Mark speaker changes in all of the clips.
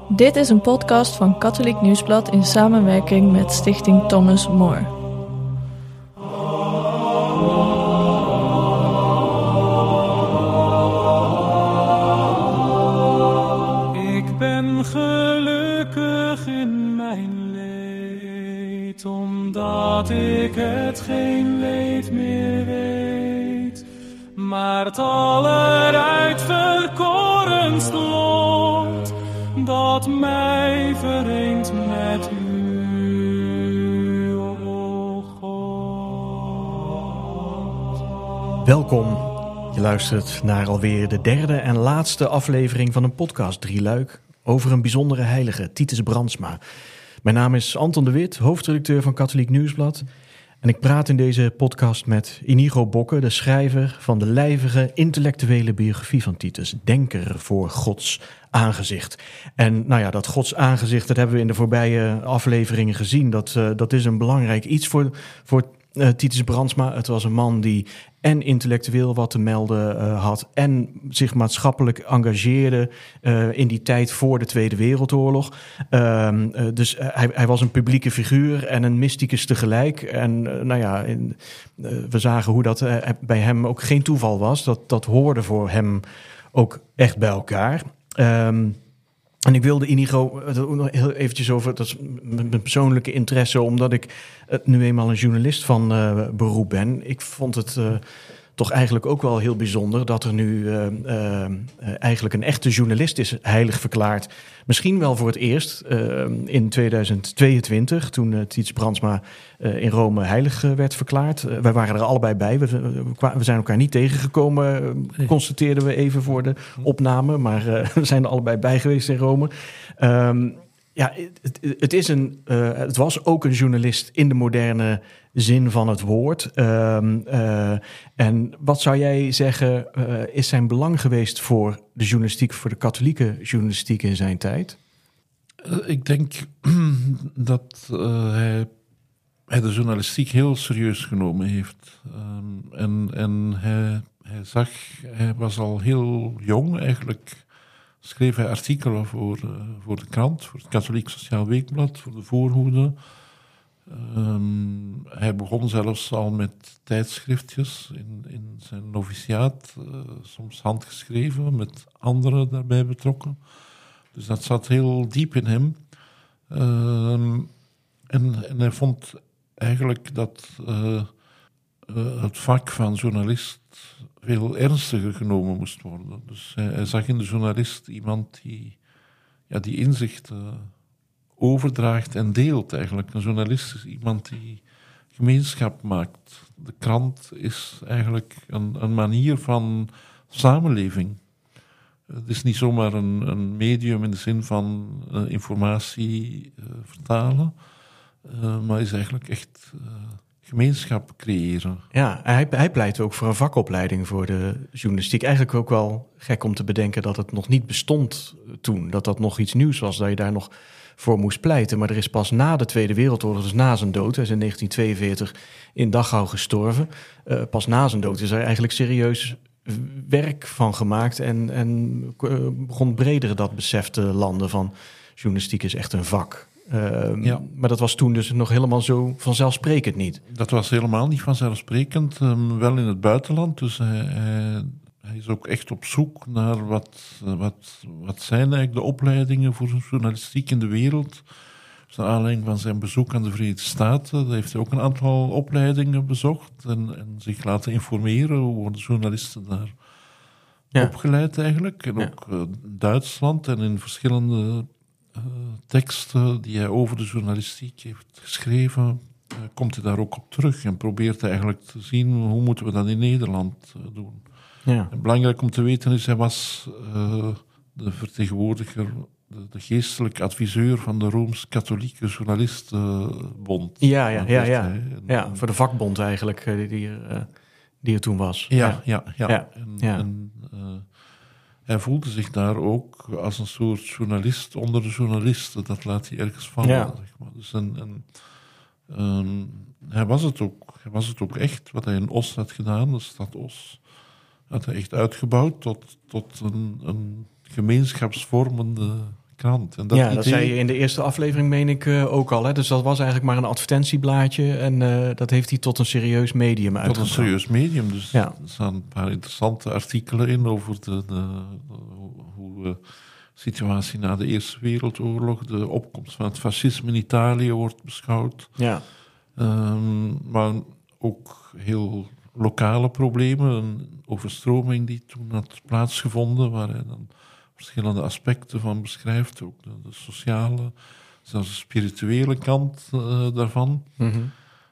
Speaker 1: Dit is een podcast van Katholiek Nieuwsblad in samenwerking met Stichting Thomas More.
Speaker 2: Ik ben gelukkig in mijn leed, omdat ik het geen leed meer weet, maar het alleruitverkorenst lot dat mij vereent met u, o God.
Speaker 3: Welkom. Je luistert naar alweer de derde en laatste aflevering van een podcast drieluik over een bijzondere heilige, Titus Brandsma. Mijn naam is Anton de Wit, hoofdredacteur van Katholiek Nieuwsblad. En ik praat in deze podcast met Inigo Bokke, de schrijver van de lijvige intellectuele biografie van Titus, Denker voor Gods aangezicht. En nou ja, dat Gods aangezicht, dat hebben we in de voorbije afleveringen gezien. Dat is een belangrijk iets voor Titus Brandsma. Het was een man die en intellectueel wat te melden had en zich maatschappelijk engageerde in die tijd voor de Tweede Wereldoorlog. Dus hij was een publieke figuur en een mysticus tegelijk. En we zagen hoe dat bij hem ook geen toeval was. Dat hoorde voor hem ook echt bij elkaar. En ik wilde Inigo heel eventjes over, dat is mijn persoonlijke interesse, omdat ik nu eenmaal een journalist van beroep ben. Ik vond het toch eigenlijk ook wel heel bijzonder dat er nu eigenlijk een echte journalist is heilig verklaard. Misschien wel voor het eerst in 2022, toen Titus Brandsma in Rome heilig werd verklaard. Wij waren er allebei bij. We zijn elkaar niet tegengekomen, constateerden we even voor de opname. Maar we zijn er allebei bij geweest in Rome. Het was ook een journalist in de moderne zin van het woord. En wat zou jij zeggen is zijn belang geweest voor de journalistiek, voor de katholieke journalistiek in zijn tijd?
Speaker 4: Ik denk dat hij de journalistiek heel serieus genomen heeft. Hij was al heel jong eigenlijk. Schreef hij artikelen voor de krant, voor het Katholiek Sociaal Weekblad, voor de voorhoede. Hij begon zelfs al met tijdschriftjes in zijn noviciaat, soms handgeschreven, met anderen daarbij betrokken. Dus dat zat heel diep in hem. En hij vond eigenlijk dat het vak van journalist veel ernstiger genomen moest worden. Dus hij zag in de journalist iemand die inzichten overdraagt en deelt eigenlijk. Een journalist is iemand die gemeenschap maakt. De krant is eigenlijk een manier van samenleving. Het is niet zomaar een medium in de zin van informatie vertalen, maar is eigenlijk echt gemeenschap creëren.
Speaker 3: Ja, hij pleit ook voor een vakopleiding voor de journalistiek. Eigenlijk ook wel gek om te bedenken dat het nog niet bestond toen. Dat nog iets nieuws was, dat je daar nog voor moest pleiten. Maar er is pas na de Tweede Wereldoorlog, dus na zijn dood, hij is in 1942 in Dachau gestorven. Pas na zijn dood is er eigenlijk serieus werk van gemaakt en begon breder dat besef te landen van journalistiek is echt een vak. Maar dat was toen dus nog helemaal zo vanzelfsprekend niet.
Speaker 4: Dat was helemaal niet vanzelfsprekend. Wel in het buitenland. Dus hij is ook echt op zoek naar wat zijn eigenlijk de opleidingen voor journalistiek in de wereld. Dus naar aanleiding van zijn bezoek aan de Verenigde Staten heeft hij ook een aantal opleidingen bezocht en zich laten informeren. Hoe worden journalisten daar opgeleid eigenlijk. En ook Duitsland en in verschillende teksten die hij over de journalistiek heeft geschreven, komt hij daar ook op terug en probeert eigenlijk te zien hoe moeten we dat in Nederland doen. Ja. En belangrijk om te weten is, hij was de vertegenwoordiger, de geestelijk adviseur van de Rooms-Katholieke Journalistenbond.
Speaker 3: Ja, voor de vakbond eigenlijk, die er toen was.
Speaker 4: Ja. Hij voelde zich daar ook als een soort journalist onder de journalisten. Dat laat hij ergens vallen. Ja. Zeg maar. Dus hij was het ook echt. Wat hij in Os had gedaan, de stad Os, had hij echt uitgebouwd tot een gemeenschapsvormende krant. En
Speaker 3: dat zei je in de eerste aflevering, meen ik ook al. Hè? Dus dat was eigenlijk maar een advertentieblaadje en dat heeft hij tot een serieus medium uitgebracht.
Speaker 4: Tot een serieus medium, dus er staan een paar interessante artikelen in over hoe de situatie na de Eerste Wereldoorlog, de opkomst van het fascisme in Italië wordt beschouwd.
Speaker 3: Ja.
Speaker 4: Maar ook heel lokale problemen, een overstroming die toen had plaatsgevonden, waar hij dan verschillende aspecten van beschrijft, ook de sociale, zelfs de spirituele kant daarvan.
Speaker 3: Mm-hmm.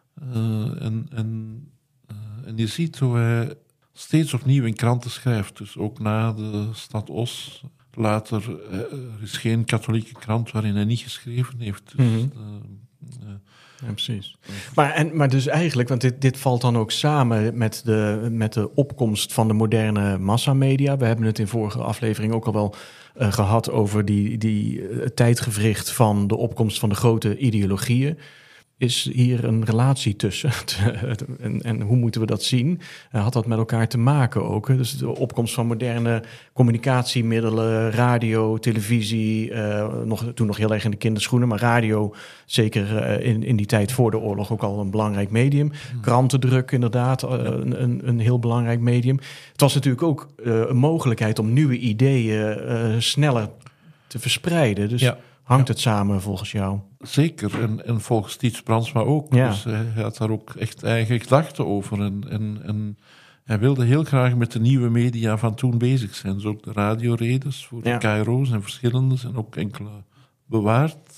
Speaker 4: En je ziet hoe hij steeds opnieuw in kranten schrijft, dus ook na de stad Os. Later, er is geen katholieke krant waarin hij niet geschreven heeft. Dus,
Speaker 3: ja, precies. Maar dus eigenlijk, want dit valt dan ook samen met de opkomst van de moderne massamedia. We hebben het in vorige aflevering ook al wel gehad over die tijdgewricht van de opkomst van de grote ideologieën. Is hier een relatie tussen? En hoe moeten we dat zien? Had dat met elkaar te maken ook? Hè? Dus de opkomst van moderne communicatiemiddelen, radio, televisie, toen nog heel erg in de kinderschoenen, maar radio zeker in die tijd voor de oorlog ook al een belangrijk medium. Krantendruk inderdaad, een heel belangrijk medium. Het was natuurlijk ook een mogelijkheid om nieuwe ideeën sneller te verspreiden. Dus hangt het samen volgens jou?
Speaker 4: Zeker, en volgens Tiets Brandsma ook.
Speaker 3: Ja.
Speaker 4: Dus hij had daar ook echt eigen gedachten over. En hij wilde heel graag met de nieuwe media van toen bezig zijn. Dus ook de radioredes voor de KRO's en verschillende, en ook enkele bewaard.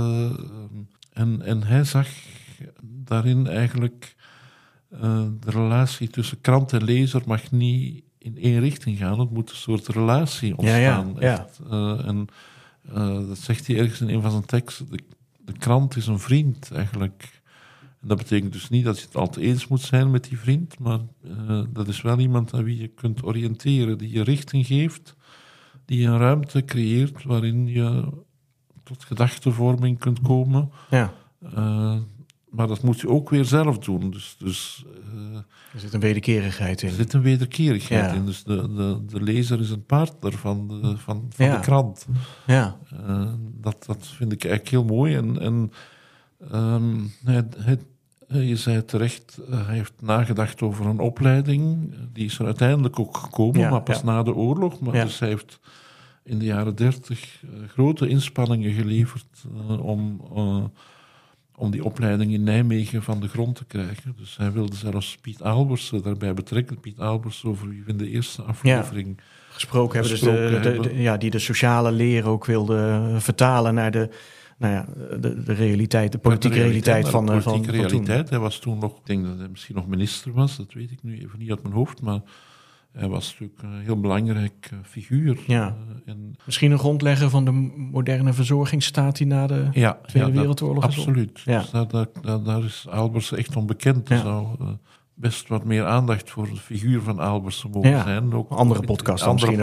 Speaker 4: En hij zag daarin eigenlijk de relatie tussen krant en lezer mag niet in één richting gaan. Het moet een soort relatie ontstaan. Echt. Dat zegt hij ergens in een van zijn teksten. De krant is een vriend, eigenlijk. En dat betekent dus niet dat je het altijd eens moet zijn met die vriend, maar dat is wel iemand aan wie je kunt oriënteren, die je richting geeft, die een ruimte creëert waarin je tot gedachtenvorming kunt komen.
Speaker 3: Ja.
Speaker 4: Maar dat moet je ook weer zelf doen.
Speaker 3: Er zit een wederkerigheid in.
Speaker 4: Er zit een wederkerigheid in. Dus de lezer is een partner van de krant.
Speaker 3: Ja.
Speaker 4: Dat vind ik eigenlijk heel mooi. Je zei terecht, hij heeft nagedacht over een opleiding. Die is er uiteindelijk ook gekomen, maar pas na de oorlog. Maar dus hij heeft in de jaren 30 grote inspanningen geleverd om die opleiding in Nijmegen van de grond te krijgen. Dus hij wilde zelfs Piet Aalbersen daarbij betrekken. Piet Aalbersen, over wie we in de eerste aflevering
Speaker 3: gesproken hebben. Die de sociale leer ook wilde vertalen naar de realiteit, de politieke realiteit van toen.
Speaker 4: Hij was toen nog, ik denk dat hij misschien nog minister was, dat weet ik nu even niet uit mijn hoofd, maar hij was natuurlijk een heel belangrijk figuur.
Speaker 3: Ja. Misschien een grondlegger van de moderne verzorgingsstaat die na de Tweede Wereldoorlog is.
Speaker 4: Absoluut.
Speaker 3: Ja.
Speaker 4: Dus daar is Aalbersen echt onbekend. Er zou best wat meer aandacht voor de figuur van Aalbersen mogen zijn. Ook
Speaker 3: andere podcast misschien.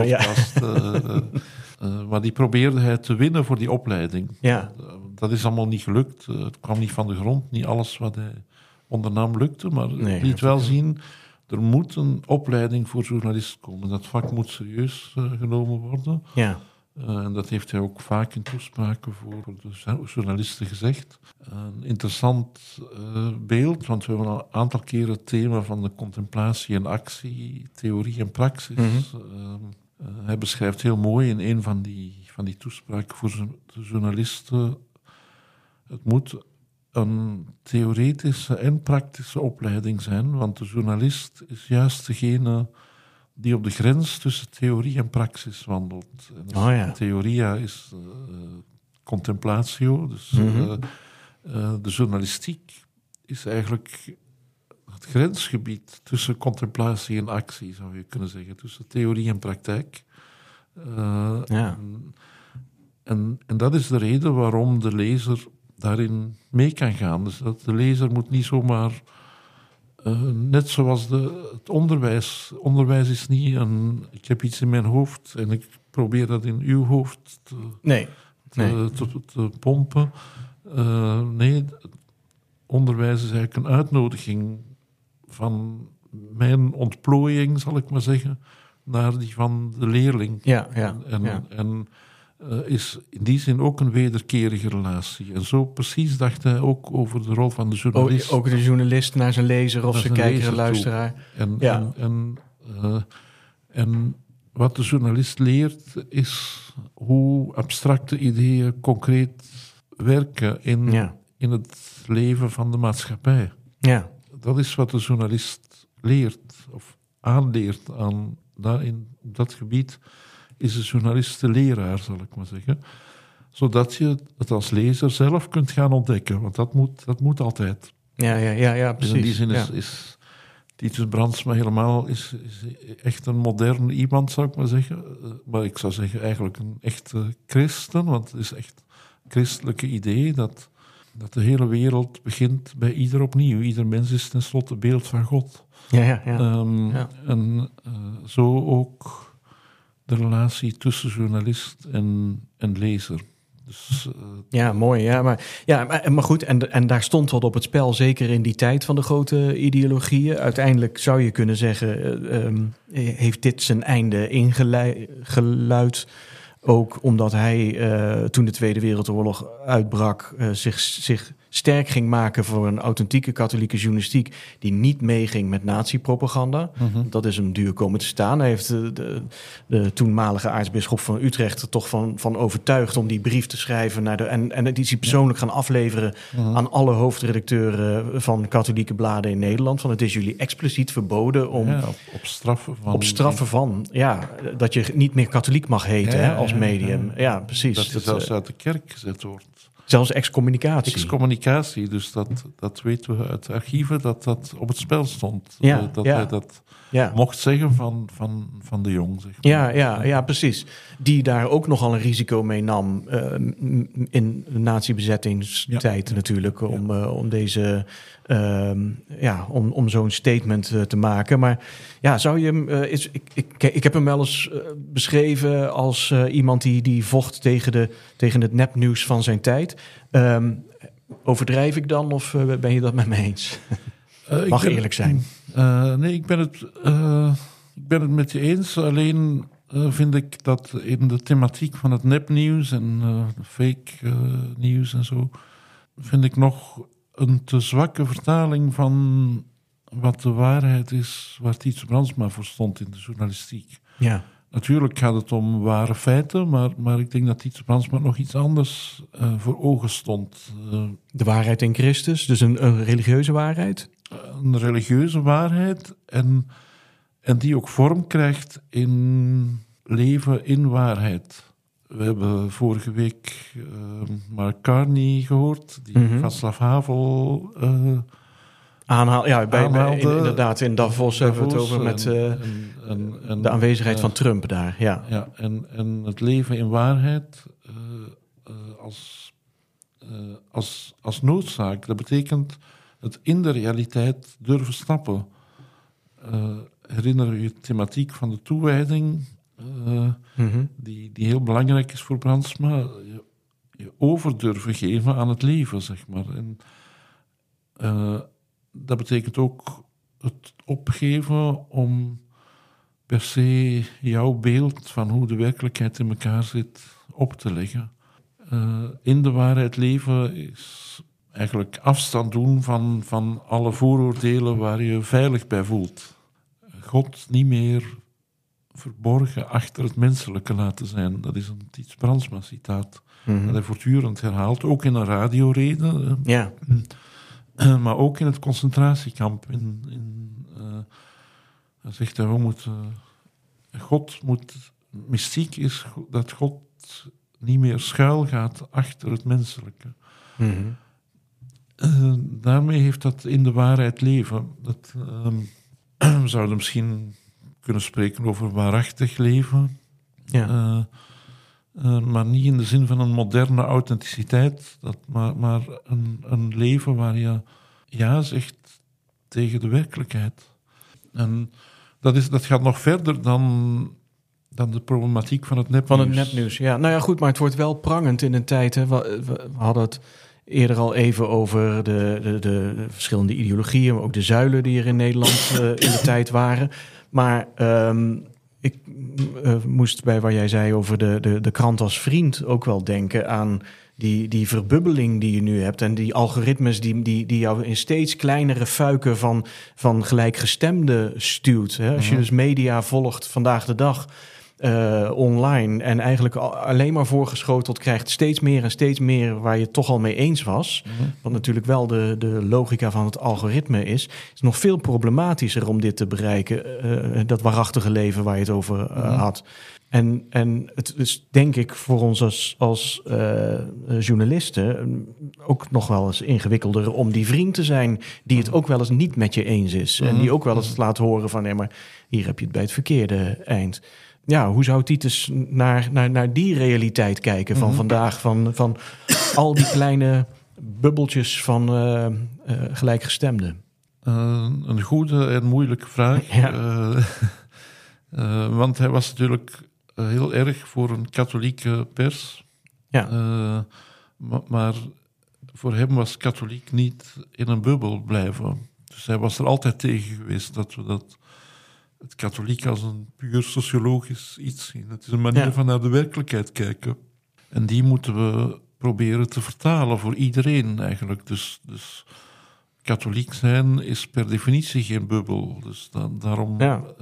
Speaker 4: Maar die probeerde hij te winnen voor die opleiding.
Speaker 3: Ja.
Speaker 4: Dat is allemaal niet gelukt. Het kwam niet van de grond. Niet alles wat hij ondernam lukte, maar het liet wel zien, er moet een opleiding voor journalisten komen. Dat vak moet serieus genomen worden.
Speaker 3: Ja.
Speaker 4: En dat heeft hij ook vaak in toespraken voor de journalisten gezegd. Een interessant beeld, want we hebben al een aantal keren het thema van de contemplatie en actie, theorie en praxis. Hij beschrijft heel mooi in een van die toespraken voor de journalisten. Het moet een theoretische en praktische opleiding zijn, want de journalist is juist degene die op de grens tussen theorie en praxis wandelt. En theoria is contemplatio, dus de journalistiek is eigenlijk het grensgebied tussen contemplatie en actie, zou je kunnen zeggen, tussen theorie en praktijk. En dat is de reden waarom de lezer daarin mee kan gaan. Dus dat de lezer moet niet zomaar, net zoals het onderwijs. Onderwijs is niet ik heb iets in mijn hoofd en ik probeer dat in uw hoofd te pompen. Nee, onderwijs is eigenlijk een uitnodiging van mijn ontplooiing, zal ik maar zeggen, naar die van de leerling.
Speaker 3: Ja.
Speaker 4: is in die zin ook een wederkerige relatie. En zo precies dacht hij ook over de rol van de journalist.
Speaker 3: Ook de journalist naar zijn lezer of zijn kijker en luisteraar.
Speaker 4: En wat de journalist leert is hoe abstracte ideeën concreet werken in het leven van de maatschappij.
Speaker 3: Ja.
Speaker 4: Dat is wat de journalist leert of aanleert in dat gebied. Is de journalist de leraar, zal ik maar zeggen. Zodat je het als lezer zelf kunt gaan ontdekken. Want dat moet altijd.
Speaker 3: Ja, precies.
Speaker 4: Dus in die zin is Titus Brandsma helemaal is echt een modern iemand, zou ik maar zeggen. Maar ik zou zeggen eigenlijk een echte christen. Want het is echt een christelijke idee dat de hele wereld begint bij ieder opnieuw. Ieder mens is tenslotte beeld van God. En zo ook de relatie tussen journalist en lezer. Dus,
Speaker 3: ja, mooi. Maar goed, en daar stond wat op het spel, zeker in die tijd van de grote ideologieën. Uiteindelijk zou je kunnen zeggen, heeft dit zijn einde ingeluid. Ook omdat hij, toen de Tweede Wereldoorlog uitbrak, zich sterk ging maken voor een authentieke katholieke journalistiek die niet meeging met nazi-propaganda. Dat is hem duur komen te staan. Hij heeft de toenmalige aartsbisschop van Utrecht er toch van overtuigd om die brief te schrijven en die is hij persoonlijk gaan afleveren aan alle hoofdredacteuren van katholieke bladen in Nederland. Van het is jullie expliciet verboden om op straffen van dat je niet meer katholiek mag heten als medium. Ja, precies.
Speaker 4: Dat je zelfs uit de kerk gezet wordt.
Speaker 3: Zelfs excommunicatie.
Speaker 4: Dus dat weten we uit de archieven, dat op het spel stond. Hij dat mocht zeggen van de Jong. Zeg maar.
Speaker 3: Ja, precies. Die daar ook nogal een risico mee nam in de nazi-bezettingstijd natuurlijk. Om deze... om zo'n statement te maken. Maar zou je hem... Ik heb hem wel eens beschreven als iemand die vocht tegen het nepnieuws van zijn tijd. Overdrijf ik dan of ben je dat met me eens? Mag eerlijk zijn.
Speaker 4: Nee, ik ben het met je eens. Alleen vind ik dat in de thematiek van het nepnieuws en fake nieuws en zo, vind ik nog een te zwakke vertaling van wat de waarheid is waar Titus Brandsma voor stond in de journalistiek.
Speaker 3: Ja.
Speaker 4: Natuurlijk gaat het om ware feiten, maar ik denk dat Titus Brandsma nog iets anders voor ogen stond.
Speaker 3: De waarheid in Christus, dus een religieuze waarheid?
Speaker 4: Een religieuze waarheid en die ook vorm krijgt in leven in waarheid. We hebben vorige week Mark Carney gehoord, die Václav Havel aanhaalde.
Speaker 3: Inderdaad, in Davos hebben we het over met de aanwezigheid van Trump daar. Ja,
Speaker 4: en het leven in waarheid als noodzaak. Dat betekent het in de realiteit durven snappen. Herinner je de thematiek van de toewijding, die heel belangrijk is voor Brandsma, je over durven geven aan het leven, zeg maar. En dat betekent ook het opgeven om per se jouw beeld van hoe de werkelijkheid in elkaar zit op te leggen. In de waarheid leven is eigenlijk afstand doen van alle vooroordelen waar je veilig bij voelt. God niet meer verborgen achter het menselijke laten zijn. Dat is een Titus Brandsma citaat. Dat hij voortdurend herhaalt, ook in een radiorede. Maar ook in het concentratiekamp. Hij zegt dat mystiek is dat God niet meer schuil gaat achter het menselijke. Daarmee heeft dat in de waarheid leven. We zouden misschien kunnen spreken over waarachtig leven. Maar niet in de zin van een moderne authenticiteit. Maar een leven waar je ja zegt tegen de werkelijkheid. En dat gaat nog verder dan de problematiek van het nepnieuws.
Speaker 3: Van het nepnieuws, ja. Nou ja, goed, maar het wordt wel prangend in een tijd. Hè. We hadden het eerder al even over de verschillende ideologieën, maar ook de zuilen die er in Nederland in de tijd waren. Maar ik moest bij waar jij zei over de krant als vriend ook wel denken aan die verbubbeling die je nu hebt en die algoritmes die jou in steeds kleinere fuiken van gelijkgestemden stuwt. Hè? Als je dus media volgt vandaag de dag online en eigenlijk alleen maar voorgeschoteld krijgt steeds meer en steeds meer waar je het toch al mee eens was, wat natuurlijk wel de logica van het algoritme is nog veel problematischer om dit te bereiken, dat waarachtige leven waar je het over had. En het is denk ik voor ons als journalisten ook nog wel eens ingewikkelder om die vriend te zijn die het ook wel eens niet met je eens is. En die ook wel eens laat horen van nee, maar hier heb je het bij het verkeerde eind. Ja, hoe zou Titus naar die realiteit kijken van vandaag? Van al die kleine bubbeltjes van gelijkgestemden?
Speaker 4: Een goede en moeilijke vraag.
Speaker 3: Ja.
Speaker 4: Want hij was natuurlijk heel erg voor een katholieke pers.
Speaker 3: Ja.
Speaker 4: Maar voor hem was katholiek niet in een bubbel blijven. Dus hij was er altijd tegen geweest dat we het katholiek als een puur sociologisch iets zien. Het is een manier van naar de werkelijkheid kijken. En die moeten we proberen te vertalen voor iedereen eigenlijk. Dus katholiek zijn is per definitie geen bubbel. Dus daarom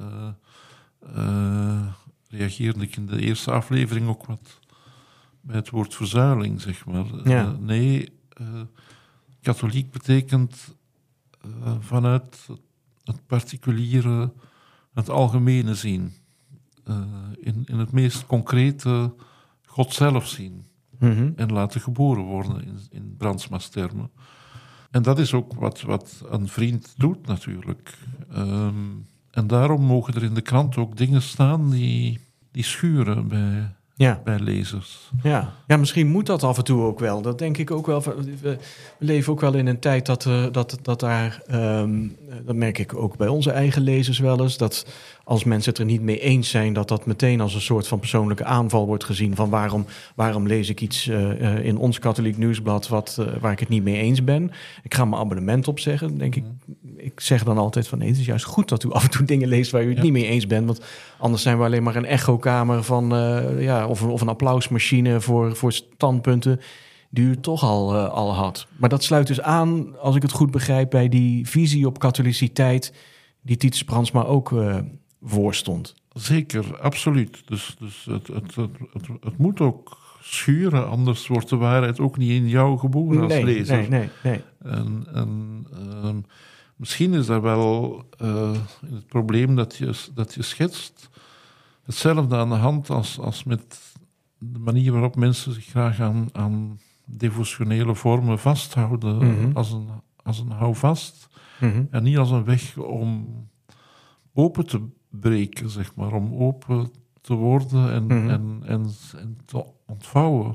Speaker 4: reageerde ik in de eerste aflevering ook wat bij het woord verzuiling, zeg maar.
Speaker 3: Ja.
Speaker 4: Katholiek betekent vanuit het particuliere het algemene zien. In het meest concrete God zelf zien. En laten geboren worden in Brandsma's termen. En dat is ook wat een vriend doet natuurlijk. En daarom mogen er in de krant ook dingen staan die schuren bij lezers.
Speaker 3: Ja, misschien moet dat af en toe ook wel. Dat denk ik ook wel. We leven ook wel in een tijd dat daar... dat merk ik ook bij onze eigen lezers wel eens. Dat als mensen het er niet mee eens zijn, dat meteen als een soort van persoonlijke aanval wordt gezien. Van waarom lees ik iets in ons katholiek nieuwsblad waar ik het niet mee eens ben. Ik ga mijn abonnement opzeggen. Denk ik zeg dan altijd van nee, het is juist goed dat u af en toe dingen leest waar u het niet mee eens bent. Want anders zijn we alleen maar een echokamer van of een applausmachine voor standpunten die u toch al had. Maar dat sluit dus aan, als ik het goed begrijp, bij die visie op katholiciteit die Titus Brandsma ook voorstond.
Speaker 4: Zeker, absoluut. Dus het moet ook schuren, anders wordt de waarheid ook niet in jou geboren als lezer.
Speaker 3: Nee.
Speaker 4: En misschien is dat wel het probleem dat je schetst hetzelfde aan de hand als met de manier waarop mensen zich graag aan devotionele vormen vasthouden als een houvast. En niet als een weg om open te breken, zeg maar, om open te worden en te ontvouwen.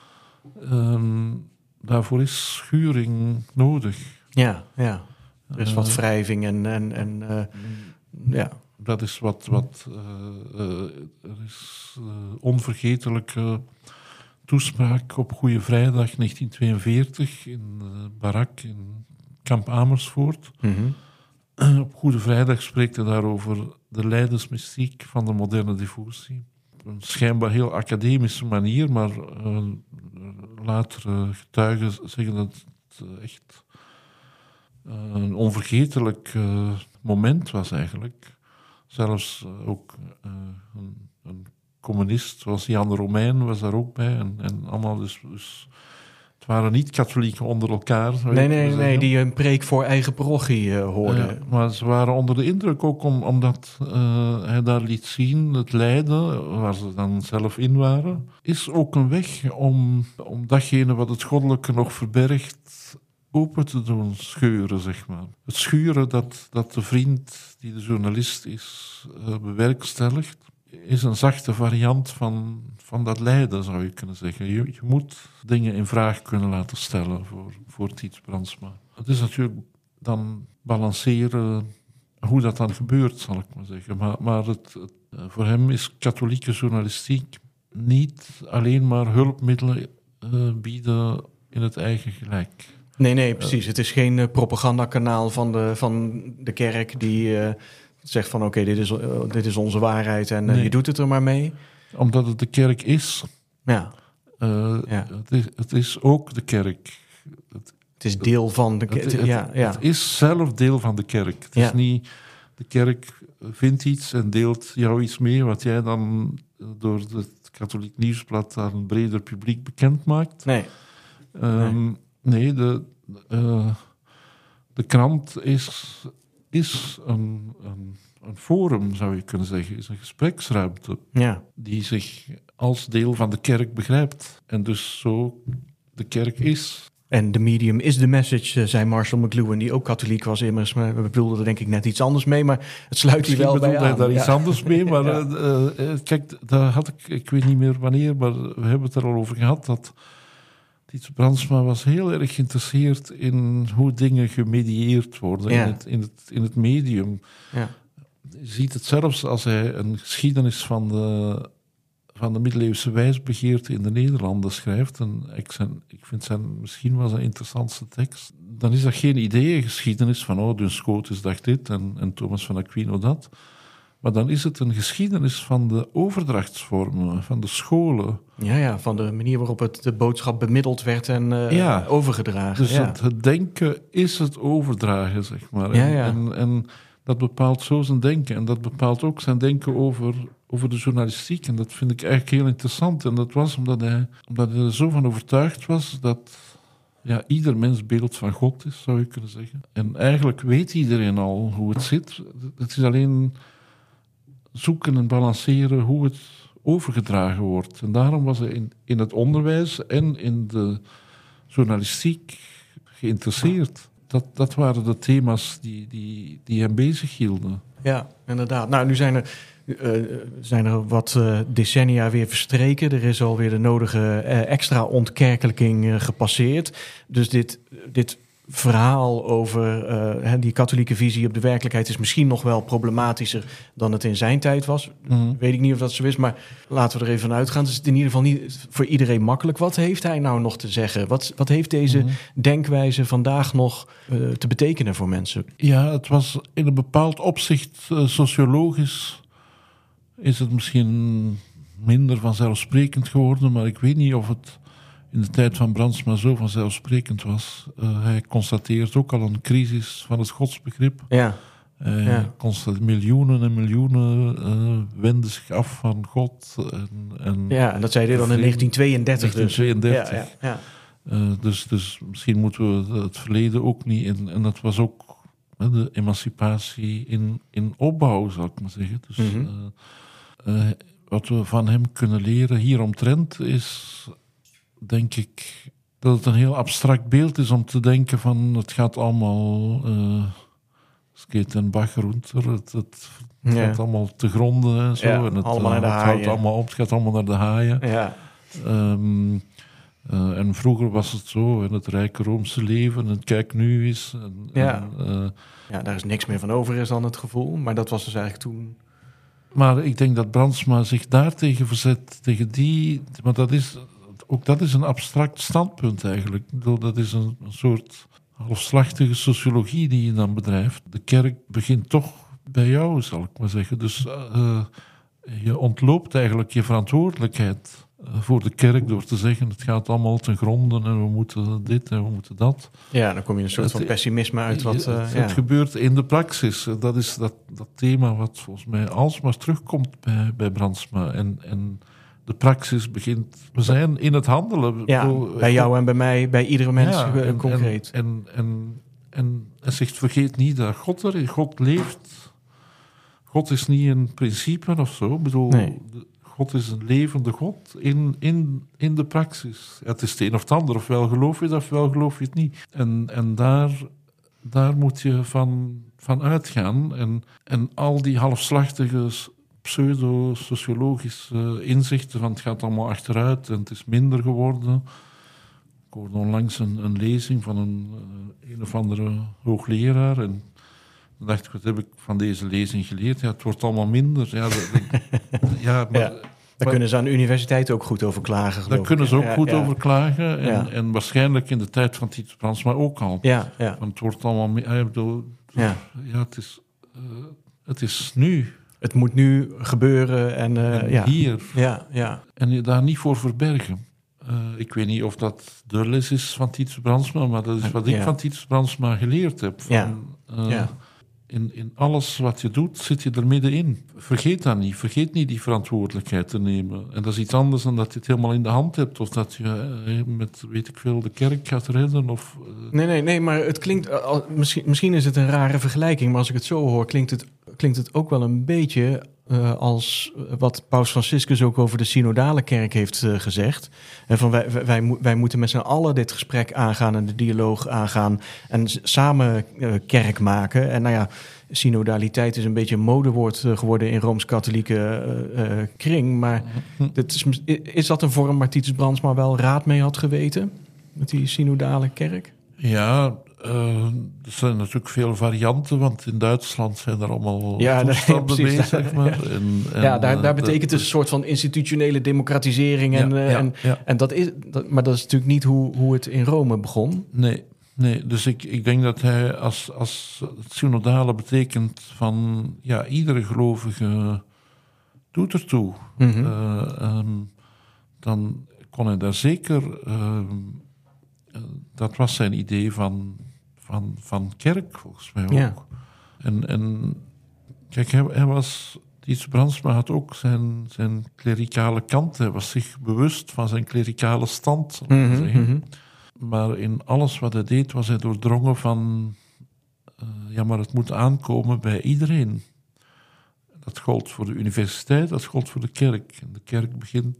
Speaker 4: Daarvoor is schuring nodig.
Speaker 3: Ja. Er is wat wrijving en ja.
Speaker 4: Dat is er is onvergetelijke toespraak op Goede Vrijdag 1942 in de barak in Kamp Amersfoort. Op Goede Vrijdag spreekt hij daarover de lijdensmystiek van de moderne diffusie. Op een schijnbaar heel academische manier, maar latere getuigen zeggen dat het echt een onvergetelijk moment was eigenlijk. Zelfs ook een communist zoals Jan de Romein was daar ook bij. En allemaal dus het waren niet katholieken onder elkaar.
Speaker 3: Nee, die een preek voor eigen parochie hoorden.
Speaker 4: Maar ze waren onder de indruk ook omdat hij daar liet zien, het lijden, waar ze dan zelf in waren, is ook een weg om datgene wat het goddelijke nog verbergt open te doen scheuren, zeg maar. Het schuren dat de vriend die de journalist is bewerkstelligt, is een zachte variant van dat lijden, zou je kunnen zeggen. Je moet dingen in vraag kunnen laten stellen voor Titus Brandsma. Het is natuurlijk dan balanceren hoe dat dan gebeurt, zal ik maar zeggen. Maar voor hem is katholieke journalistiek niet alleen maar hulpmiddelen bieden in het eigen gelijk.
Speaker 3: Nee, precies. Het is geen propagandakanaal van de kerk die zegt van oké, dit is onze waarheid en
Speaker 4: Nee.
Speaker 3: je doet het er maar mee.
Speaker 4: Omdat het de kerk is.
Speaker 3: Ja,
Speaker 4: Het is ook de kerk.
Speaker 3: het is deel van de
Speaker 4: Het is zelf deel van de kerk. Het is niet, de kerk vindt iets en deelt jou iets mee, wat jij dan door het Katholiek Nieuwsblad aan een breder publiek bekend maakt.
Speaker 3: Nee.
Speaker 4: Nee, de krant is een forum, zou je kunnen zeggen. Is een gespreksruimte
Speaker 3: Ja.
Speaker 4: die zich als deel van de kerk begrijpt. En dus zo de kerk is.
Speaker 3: En de medium is the message, zei Marshall McLuhan, die ook katholiek was immers. Maar we bedoelden er denk ik net iets anders mee, maar het sluit hier wel bij
Speaker 4: Misschien
Speaker 3: aan.
Speaker 4: bedoelde hij daar iets anders mee, maar kijk, daar had ik weet niet meer wanneer, maar we hebben het er al over gehad, dat Tietse Brandsma was heel erg geïnteresseerd in hoe dingen gemedieerd worden in het medium.
Speaker 3: Ja.
Speaker 4: Je ziet het zelfs als hij een geschiedenis van de middeleeuwse wijsbegeerte in de Nederlanden schrijft. En ik vind misschien wel zijn interessantste tekst. Dan is dat geen ideeëngeschiedenis van Duns Scotus dacht dit en Thomas van Aquino dat. Maar dan is het een geschiedenis van de overdrachtsvormen, van de scholen.
Speaker 3: Ja, van de manier waarop de boodschap bemiddeld werd en overgedragen.
Speaker 4: Dus het denken is het overdragen, zeg maar. En dat bepaalt zo zijn denken. En dat bepaalt ook zijn denken over de journalistiek. En dat vind ik eigenlijk heel interessant. En dat was omdat hij er zo van overtuigd was dat ieder mens beeld van God is, zou je kunnen zeggen. En eigenlijk weet iedereen al hoe het zit. Het is alleen zoeken en balanceren hoe het overgedragen wordt. En daarom was hij in het onderwijs en in de journalistiek geïnteresseerd. Dat waren de thema's die hem bezighielden.
Speaker 3: Ja, inderdaad. Nou, nu zijn er wat decennia weer verstreken. Er is alweer de nodige extra ontkerkelijking gepasseerd. Dus dit verhaal over die katholieke visie op de werkelijkheid is misschien nog wel problematischer dan het in zijn tijd was. Weet ik niet of dat zo is, maar laten we er even van uitgaan. Het is in ieder geval niet voor iedereen makkelijk. Wat heeft hij nou nog te zeggen? Wat heeft deze denkwijze vandaag nog te betekenen voor mensen?
Speaker 4: Ja, het was in een bepaald opzicht sociologisch is het misschien minder vanzelfsprekend geworden, maar ik weet niet of het in de tijd van Brandsma zo vanzelfsprekend was. Hij constateert ook al een crisis van het godsbegrip.
Speaker 3: Ja.
Speaker 4: Miljoenen en miljoenen wenden zich af van God. En
Speaker 3: en dat zei hij dan in 1932.
Speaker 4: 1932.
Speaker 3: Dus.
Speaker 4: Dus misschien moeten we het verleden ook niet in. En dat was ook de emancipatie in opbouw, zou ik maar zeggen. Dus wat we van hem kunnen leren hieromtrent is, denk ik, dat het een heel abstract beeld is om te denken van het gaat allemaal skate en Bach runter, het gaat allemaal te gronden en zo.
Speaker 3: Ja,
Speaker 4: en het
Speaker 3: houdt
Speaker 4: allemaal op, het gaat allemaal naar de haaien.
Speaker 3: Ja.
Speaker 4: En vroeger was het zo, en het rijke Roomse leven, en kijk nu eens.
Speaker 3: Daar is niks meer van over, is dan het gevoel. Maar dat was dus eigenlijk toen.
Speaker 4: Maar ik denk dat Brandsma zich daartegen verzet, tegen die. Maar dat is een abstract standpunt eigenlijk. Ik bedoel, dat is een soort halfslachtige sociologie die je dan bedrijft. De kerk begint toch bij jou, zal ik maar zeggen. Dus je ontloopt eigenlijk je verantwoordelijkheid voor de kerk door te zeggen, het gaat allemaal ten gronde en we moeten dit en we moeten dat.
Speaker 3: Ja, dan kom je een soort van pessimisme uit.
Speaker 4: Het gebeurt in de praxis. Dat is dat thema wat volgens mij alsmaar terugkomt bij Brandsma. En de praxis begint. We zijn in het handelen.
Speaker 3: Ja, bij jou en bij mij, bij iedere mens concreet.
Speaker 4: En zegt, vergeet niet dat God er is. God leeft. God is niet een principe of zo. Ik bedoel, God is een levende God in de praxis. Het is het een of het ander. Ofwel geloof je het, ofwel geloof je het niet. En daar moet je van uitgaan. En al die halfslachtige pseudo-sociologische inzichten van het gaat allemaal achteruit en het is minder geworden. Ik hoorde onlangs een lezing van een of andere hoogleraar en dan dacht ik, wat heb ik van deze lezing geleerd? Ja, het wordt allemaal minder.
Speaker 3: Daar kunnen ze aan de universiteit ook goed over klagen.
Speaker 4: Daar kunnen ze ook goed over klagen. En waarschijnlijk in de tijd van Tietse Brandsma ook al.
Speaker 3: Ja.
Speaker 4: Want het wordt allemaal meer. Het is. Het is nu.
Speaker 3: Het moet nu gebeuren en
Speaker 4: hier.
Speaker 3: Ja.
Speaker 4: En je daar niet voor verbergen. Ik weet niet of dat de les is van Titus Brandsma, maar dat is wat ik van Titus Brandsma geleerd heb. In alles wat je doet, zit je er middenin. Vergeet dat niet. Vergeet niet die verantwoordelijkheid te nemen. En dat is iets anders dan dat je het helemaal in de hand hebt. Of dat je met, weet ik veel, de kerk gaat redden. Of,
Speaker 3: Nee, maar het klinkt... Misschien is het een rare vergelijking, maar als ik het zo hoor, klinkt het ook wel een beetje als wat Paus Franciscus ook over de synodale kerk heeft gezegd. En van wij moeten met z'n allen dit gesprek aangaan en de dialoog aangaan en samen kerk maken. En nou ja, synodaliteit is een beetje een modewoord geworden in Rooms-Katholieke kring. Maar is dat een vorm waar Titus Brandsma wel raad mee had geweten? Met die synodale kerk?
Speaker 4: Ja, er zijn natuurlijk veel varianten, want in Duitsland zijn er allemaal toestanden mee, zeg maar.
Speaker 3: Daar betekent het een soort van institutionele democratisering. En dat is natuurlijk niet hoe het in Rome begon.
Speaker 4: Nee, dus ik denk dat hij als het synodale betekent van iedere gelovige doet ertoe. Dan kon hij daar zeker... dat was zijn idee van kerk, volgens mij ook.
Speaker 3: Ja.
Speaker 4: En kijk, hij was... Titus Brandsma had ook zijn klerikale kant. Hij was zich bewust van zijn klerikale stand, zal ik zeggen. Maar in alles wat hij deed, was hij doordrongen van... maar het moet aankomen bij iedereen. Dat gold voor de universiteit, dat gold voor de kerk. En de kerk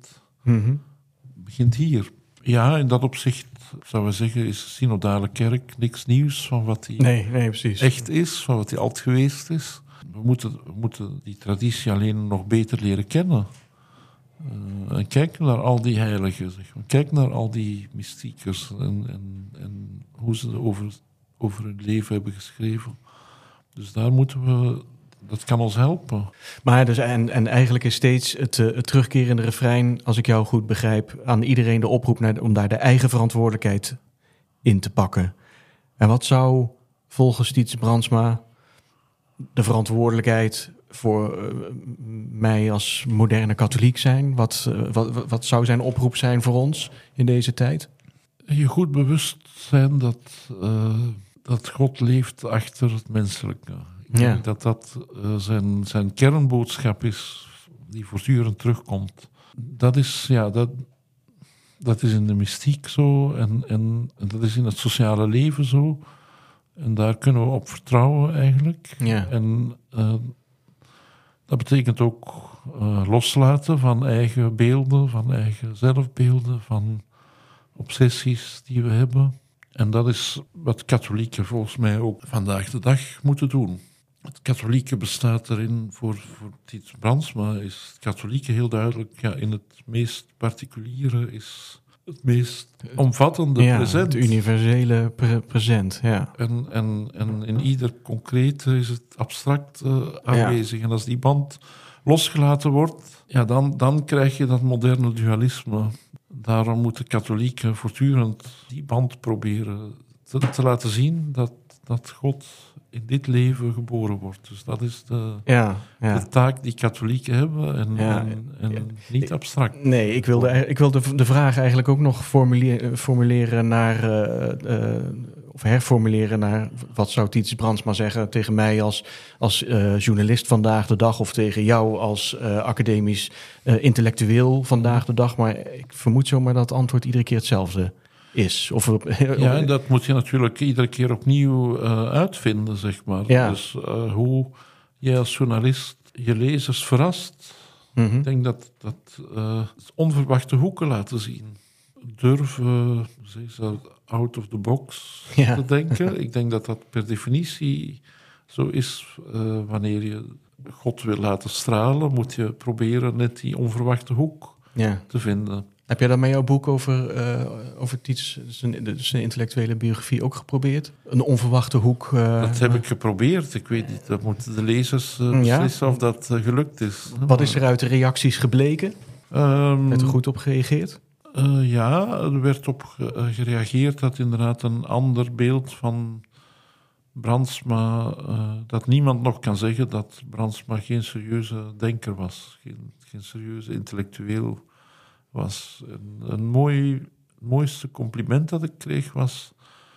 Speaker 4: begint hier. Ja, in dat opzicht zou we zeggen, is de synodale kerk niks nieuws van wat die
Speaker 3: precies.
Speaker 4: echt is, van wat die altijd geweest is. We moeten die traditie alleen nog beter leren kennen. En kijk naar al die heiligen, zeg maar. Kijk naar al die mystiekers en hoe ze over hun leven hebben geschreven. Dus daar moeten we... Dat kan ons helpen.
Speaker 3: Maar dus, en eigenlijk is steeds het terugkerende refrein, als ik jou goed begrijp, aan iedereen de oproep om daar de eigen verantwoordelijkheid in te pakken. En wat zou volgens Titus Brandsma de verantwoordelijkheid voor mij als moderne katholiek zijn? Wat zou zijn oproep zijn voor ons in deze tijd?
Speaker 4: Je goed bewust zijn dat God leeft achter het menselijke. Ik denk dat zijn kernboodschap is, die voortdurend terugkomt. Dat is in de mystiek zo en dat is in het sociale leven zo. En daar kunnen we op vertrouwen eigenlijk.
Speaker 3: Ja.
Speaker 4: En dat betekent ook loslaten van eigen beelden, van eigen zelfbeelden, van obsessies die we hebben. En dat is wat katholieken volgens mij ook vandaag de dag moeten doen. Het katholieke bestaat erin, voor Titus Brandsma is het katholieke heel duidelijk, in het meest particuliere is het meest omvattende present.
Speaker 3: Het universele present, ja.
Speaker 4: En in ieder concrete is het abstract aanwezig. En als die band losgelaten wordt, dan krijg je dat moderne dualisme. Daarom moeten katholieken voortdurend die band proberen te laten zien dat God in dit leven geboren wordt. Dus dat is de taak die katholieken hebben en niet abstract.
Speaker 3: Nee, ik wilde de vraag eigenlijk ook nog formuleren naar... of herformuleren naar wat zou Titus Brandsma zeggen tegen mij als journalist vandaag de dag, of tegen jou als academisch intellectueel vandaag de dag. Maar ik vermoed zomaar dat het antwoord iedere keer hetzelfde is.
Speaker 4: En dat moet je natuurlijk iedere keer opnieuw uitvinden, zeg maar.
Speaker 3: Ja.
Speaker 4: Dus hoe jij als journalist je lezers verrast. Ik denk dat onverwachte hoeken laten zien. Durven, out of the box te denken. Ik denk dat per definitie zo is. Wanneer je God wil laten stralen, moet je proberen net die onverwachte hoek te vinden.
Speaker 3: Heb jij dat met jouw boek over Titus, zijn intellectuele biografie, ook geprobeerd? Een onverwachte hoek?
Speaker 4: Dat heb ik geprobeerd. Ik weet niet, dat moeten de lezers beslissen of dat gelukt is.
Speaker 3: Wat is er uit de reacties gebleken? Werd er goed op gereageerd?
Speaker 4: Er werd op gereageerd dat inderdaad een ander beeld van Brandsma, dat niemand nog kan zeggen dat Brandsma geen serieuze denker was, geen serieuze intellectueel was. Een mooiste compliment dat ik kreeg was,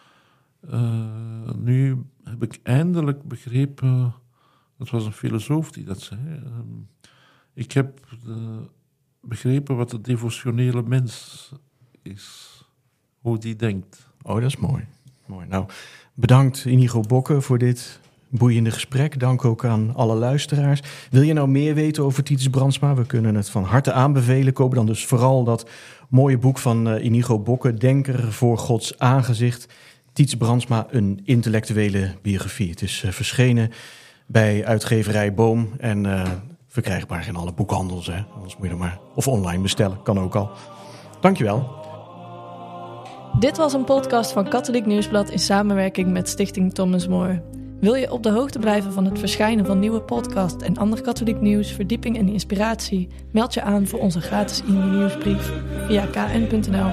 Speaker 4: nu heb ik eindelijk begrepen, dat was een filosoof die dat zei, ik heb begrepen wat de devotionele mens is, hoe die denkt.
Speaker 3: Oh, dat is mooi. Nou, bedankt Inigo Bokke voor dit boeiende gesprek. Dank ook aan alle luisteraars. Wil je nou meer weten over Titus Brandsma? We kunnen het van harte aanbevelen. Koop dan dus vooral dat mooie boek van Inigo Bokke, Denker voor Gods aangezicht. Titus Brandsma, een intellectuele biografie. Het is verschenen bij uitgeverij Boom en verkrijgbaar in alle boekhandels. Hè? Anders moet je er maar of online bestellen, kan ook al. Dankjewel.
Speaker 1: Dit was een podcast van Katholiek Nieuwsblad in samenwerking met Stichting Thomas More. Wil je op de hoogte blijven van het verschijnen van nieuwe podcasts en ander katholiek nieuws, verdieping en inspiratie? Meld je aan voor onze gratis e-nieuwsbrief via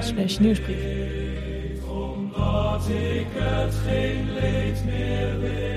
Speaker 1: kn.nl/nieuwsbrief.
Speaker 2: Omdat ik het geen leed meer weet.